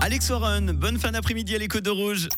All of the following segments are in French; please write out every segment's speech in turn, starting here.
Alex Warren, bonne fin d'après-midi à l'écoute de Rouge.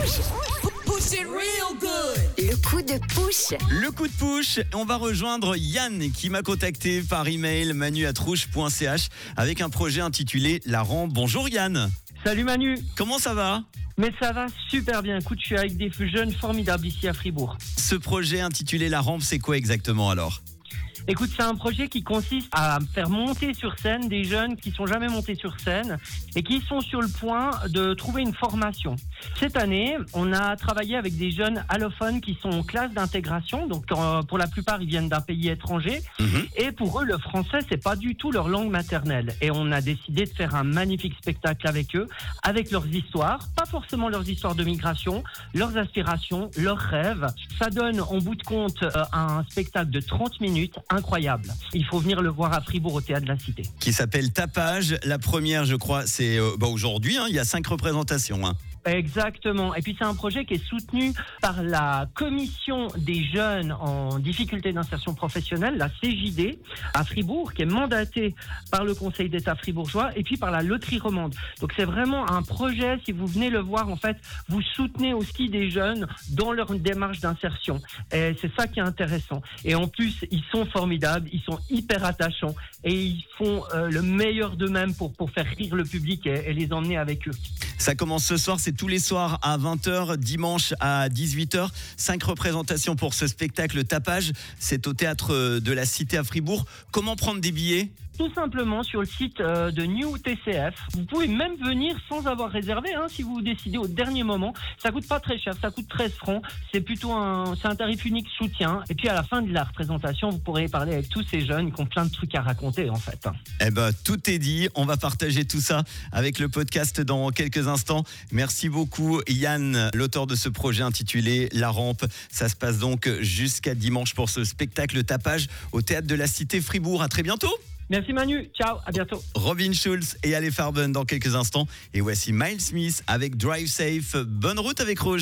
Push it real good. Le coup de push. Le coup de push, on va rejoindre Yann qui m'a contacté par email manu@rouge.ch avec un projet intitulé La Rampe. Bonjour Yann. Salut Manu, Comment ça va ? mais ça va super bien. Écoute, je suis avec des jeunes formidables ici à Fribourg. Ce projet intitulé La Rampe, c'est quoi exactement alors ? Écoute, c'est un projet qui consiste à faire monter sur scène des jeunes qui sont jamais montés sur scène et qui sont sur le point de trouver une formation. Cette année, on a travaillé avec des jeunes allophones qui sont en classe d'intégration. Donc, pour la plupart, ils viennent d'un pays étranger. Et pour eux, le français, c'est pas du tout leur langue maternelle. Et on a décidé de faire un magnifique spectacle avec eux, avec leurs histoires. Pas forcément leurs histoires de migration, leurs aspirations, leurs rêves. Ça donne, en bout de compte, un spectacle de 30 minutes incroyable. Il faut venir le voir à Fribourg au Théâtre de la Cité. Qui s'appelle Tapage. La première, je crois, c'est aujourd'hui. Il y a 5 représentations. Exactement. Et puis c'est un projet qui est soutenu par la commission des jeunes en difficulté d'insertion professionnelle, la CJD, à Fribourg, qui est mandatée par le Conseil d'État fribourgeois et puis par la loterie romande. Donc c'est vraiment un projet, si vous venez le voir, en fait, vous soutenez aussi des jeunes dans leur démarche d'insertion. Et c'est ça qui est intéressant. Et en plus, ils sont formidables, ils sont hyper attachants et ils font le meilleur d'eux-mêmes pour faire rire le public et les emmener avec eux. Ça commence ce soir, c'est tous les soirs à 20h, dimanche à 18h. 5 représentations pour ce spectacle Tapage. C'est au Théâtre de la Cité à Fribourg. Comment prendre des billets ? Tout simplement sur le site de New TCF. Vous pouvez même venir sans avoir réservé, si vous décidez au dernier moment. Ça coûte pas très cher, ça coûte 13 francs. C'est plutôt un tarif unique soutien. Et puis à la fin de la représentation, vous pourrez parler avec tous ces jeunes qui ont plein de trucs à raconter en fait. Tout est dit. On va partager tout ça avec le podcast dans quelques instants. Merci beaucoup Yann, l'auteur de ce projet intitulé La Rampe. Ça se passe donc jusqu'à dimanche pour ce spectacle Tapage au Théâtre de la Cité Fribourg. À très bientôt. Merci Manu, ciao, à bientôt. Robin Schulz et Ale Farben dans quelques instants. Et voici Miles Smith avec Drive Safe. Bonne route avec Rouge.